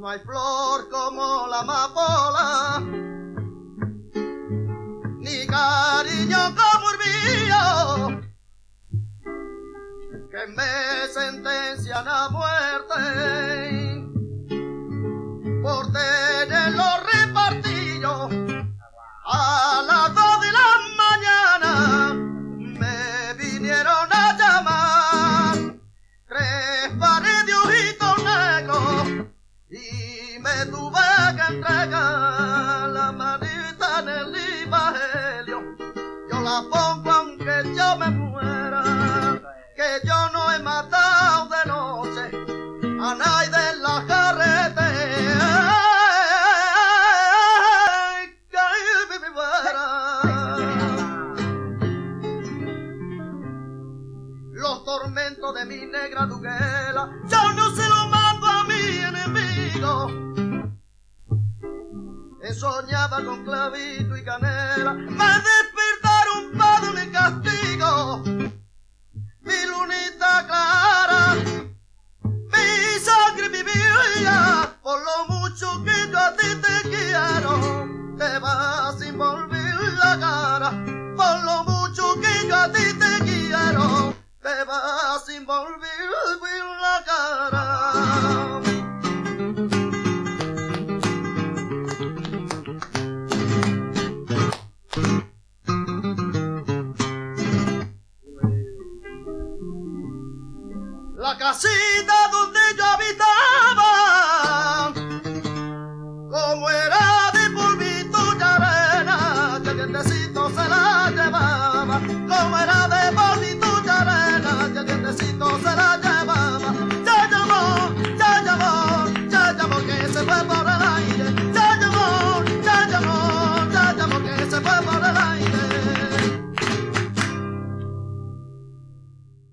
No hay flor como la amapola, ni cariño como el mío, que me sentencian a muerte por tenerlo repartido. A las 2 de la mañana me vinieron a llamar 3 pares de ojitos negros y me tuve que entregar la manita en el evangelio. Yo la pongo aunque yo me muera, que yo no he matado de noche a nadie de la carretera. Los tormentos de mi negra duguela yo no se lo mando a mi enemigo. Soñaba con clavito y canela, me despertaron para un castigo. Mi lunita clara, mi sangre, mi vida, por lo mucho que yo a ti te quiero, te vas sin volver la cara. Por lo mucho que yo a ti te quiero, te vas sin volver la cara. La casita donde